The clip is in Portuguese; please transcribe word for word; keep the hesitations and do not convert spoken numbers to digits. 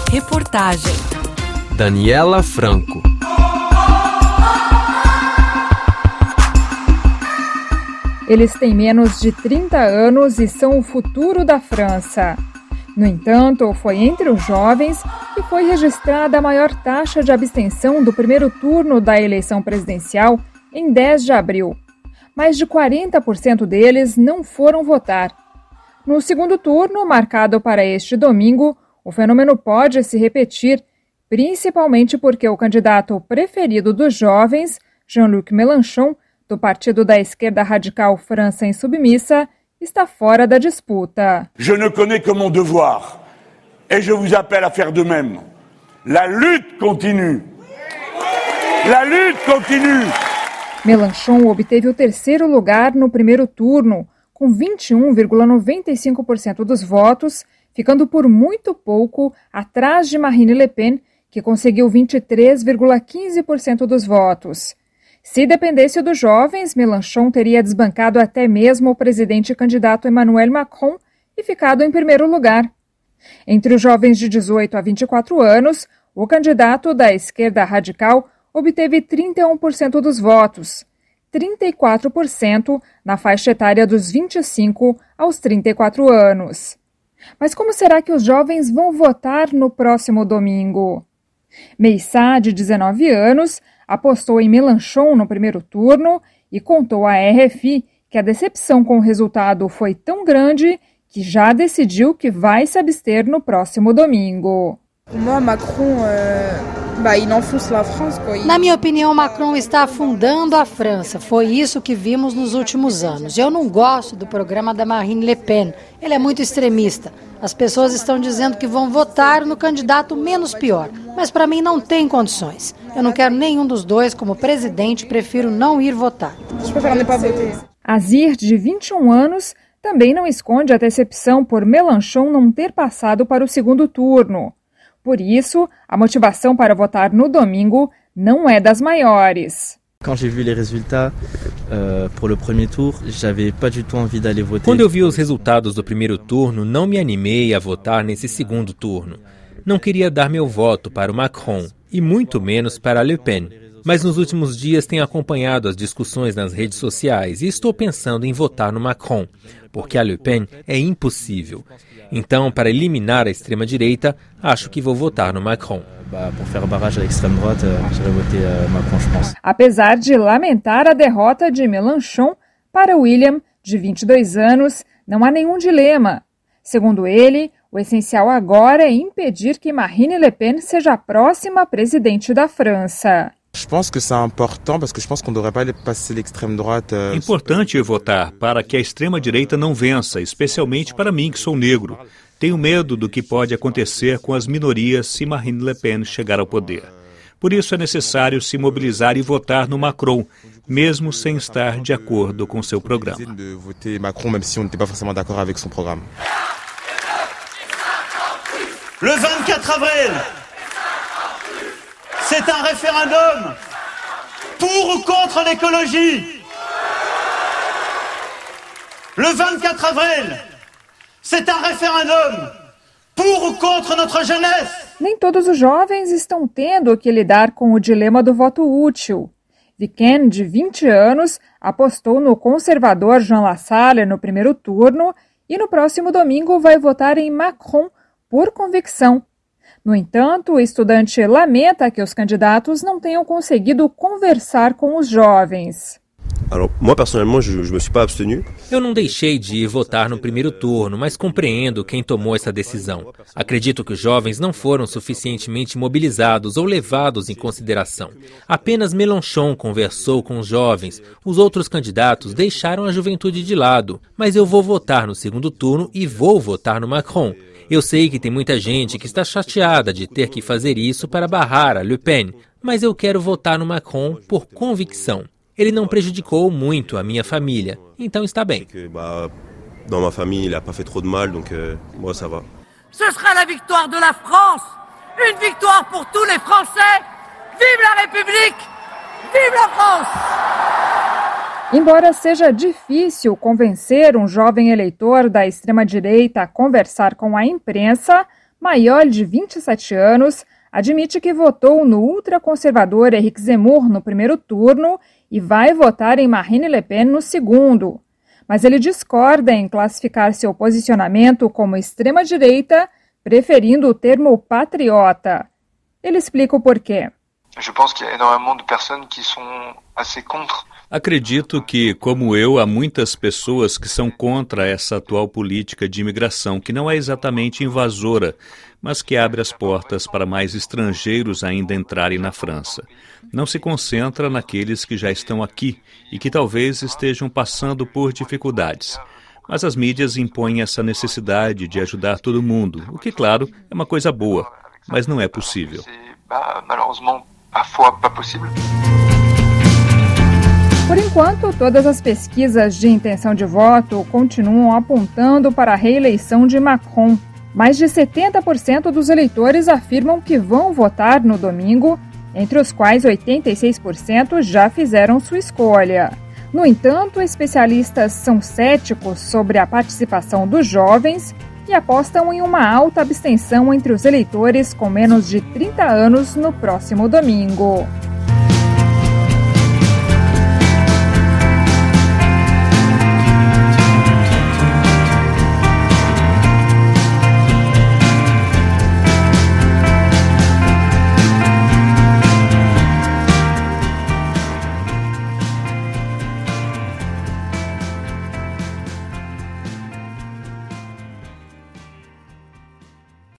Reportagem Daniela Franco. Eles têm menos de trinta anos e são o futuro da França. No entanto, foi entre os jovens que foi registrada a maior taxa de abstenção do primeiro turno da eleição presidencial em dez de abril. Mais de quarenta por cento deles não foram votar. No segundo turno, marcado para este domingo, o fenômeno pode se repetir, principalmente porque o candidato preferido dos jovens, Jean-Luc Mélenchon, do partido da esquerda radical França Insubmissa, está fora da disputa. Je ne connais que mon devoir, et je vous appelle à faire de même. La lutte continue. La lutte continue. Mélenchon obteve o terceiro lugar no primeiro turno, com vinte e um vírgula noventa e cinco por cento dos votos, ficando por muito pouco atrás de Marine Le Pen, que conseguiu vinte e três vírgula quinze por cento dos votos. Se dependesse dos jovens, Mélenchon teria desbancado até mesmo o presidente candidato Emmanuel Macron e ficado em primeiro lugar. Entre os jovens de dezoito a vinte e quatro anos, o candidato da esquerda radical obteve trinta e um por cento dos votos, trinta e quatro por cento na faixa etária dos vinte e cinco aos trinta e quatro anos. Mas como será que os jovens vão votar no próximo domingo? Meissá, de dezenove anos, apostou em Mélenchon no primeiro turno e contou à R F I que a decepção com o resultado foi tão grande que já decidiu que vai se abster no próximo domingo. Na minha opinião, Macron está afundando a França. Foi isso que vimos nos últimos anos. Eu não gosto do programa da Marine Le Pen. Ele é muito extremista. As pessoas estão dizendo que vão votar no candidato menos pior. Mas para mim não tem condições. Eu não quero nenhum dos dois como presidente, prefiro não ir votar. Azir, de vinte e um anos, também não esconde a decepção por Mélenchon não ter passado para o segundo turno. Por isso, a motivação para votar no domingo não é das maiores. Quand j'ai vu les résultats euh, pour le premier tour, j'avais pas du tout envie d'aller voter. Quando eu vi os resultados do primeiro turno, não me animei a votar nesse segundo turno. Não queria dar meu voto para o Macron e muito menos para Le Pen. Mas nos últimos dias tenho acompanhado as discussões nas redes sociais e estou pensando em votar no Macron, porque a Le Pen é impossível. Então, para eliminar a extrema-direita, acho que vou votar no Macron. Apesar de lamentar a derrota de Mélenchon, para William, de vinte e dois anos, não há nenhum dilema. Segundo ele, o essencial agora é impedir que Marine Le Pen seja a próxima presidente da França. É importante eu votar para que a extrema-direita não vença, especialmente para mim, que sou negro. Tenho medo do que pode acontecer com as minorias se Marine Le Pen chegar ao poder. Por isso é necessário se mobilizar e votar no Macron, mesmo sem estar de acordo com seu programa. Le vingt-quatre avril, c'est un référendum pour ou contre l'écologie. Le vingt-quatre avril, c'est un référendum pour ou contre notre jeunesse. Nem todos os jovens estão tendo que lidar com o dilema do voto útil. Viken, de vinte anos, apostou no conservador Jean Lassalle no primeiro turno e no próximo domingo vai votar em Macron por convicção. No entanto, o estudante lamenta que os candidatos não tenham conseguido conversar com os jovens. Alors, moi, personnellement, je, je me suis pas abstenu. Eu não deixei de ir votar no primeiro turno, mas compreendo quem tomou essa decisão. Acredito que os jovens não foram suficientemente mobilizados ou levados em consideração. Apenas Mélenchon conversou com os jovens. Os outros candidatos deixaram a juventude de lado. Mas eu vou votar no segundo turno e vou votar no Macron. Eu sei que tem muita gente que está chateada de ter que fazer isso para barrar a Le Pen, mas eu quero votar no Macron por convicção. Ele não prejudicou muito a minha família, então está bem. Dans ma famille, il a pas fait trop de mal, donc euh, moi ça va. Ce sera la victoire de la France, une victoire pour tous les Français. Vive la République, vive la France! Embora seja difícil convencer um jovem eleitor da extrema-direita a conversar com a imprensa, Mayol, de vinte e sete anos, admite que votou no ultraconservador Éric Zemmour no primeiro turno e vai votar em Marine Le Pen no segundo. Mas ele discorda em classificar seu posicionamento como extrema-direita, preferindo o termo patriota. Ele explica o porquê. Acredito que, como eu, há muitas pessoas que são contra essa atual política de imigração, que não é exatamente invasora, mas que abre as portas para mais estrangeiros ainda entrarem na França. Não se concentra naqueles que já estão aqui e que talvez estejam passando por dificuldades. Mas as mídias impõem essa necessidade de ajudar todo mundo, o que, claro, é uma coisa boa, mas não é possível. Por enquanto, todas as pesquisas de intenção de voto continuam apontando para a reeleição de Macron. Mais de setenta por cento dos eleitores afirmam que vão votar no domingo, entre os quais oitenta e seis por cento já fizeram sua escolha. No entanto, especialistas são céticos sobre a participação dos jovens e apostam em uma alta abstenção entre os eleitores com menos de trinta anos no próximo domingo.